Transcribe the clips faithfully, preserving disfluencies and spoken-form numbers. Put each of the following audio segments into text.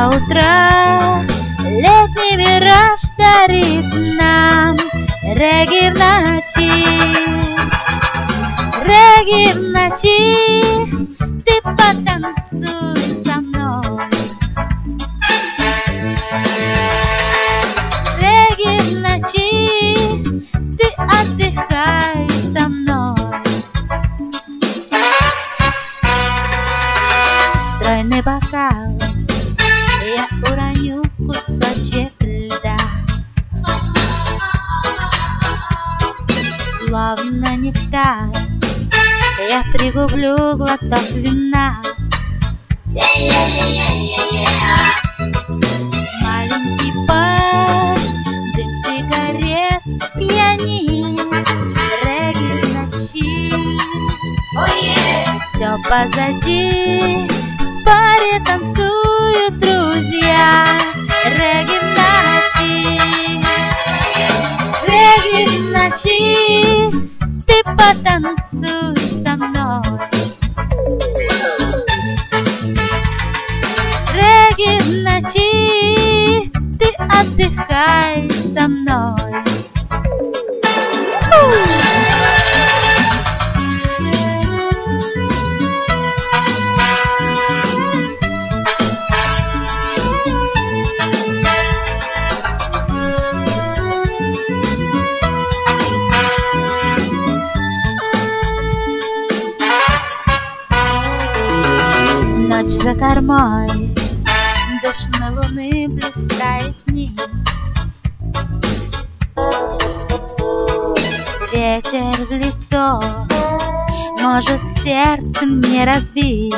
до утра. Летний мираж дарит нам регги в ночи, регги в ночи. Ты потанцуй со мной, регги в ночи. Ты отдыхай со мной. Стройный бокал, я уроню кусочек льда, словно нектар, я пригублю глоток вина. Маленький пар, дым сигарет, пьянит, регги в ночи. Все позади, в паре танцуют друзья. Регги в ночи, регги в ночи. Ты потанцуй со мной, регги в ночи. Ты отдыхай со мной. Ночь за кормой, душно луны блистает снег. Ветер в лицо может сердце мне разбить.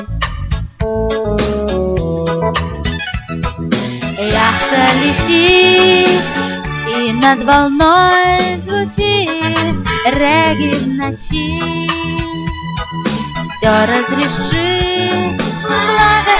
Яхта летит, и над волной звучит регги в ночи. Все разреши, благо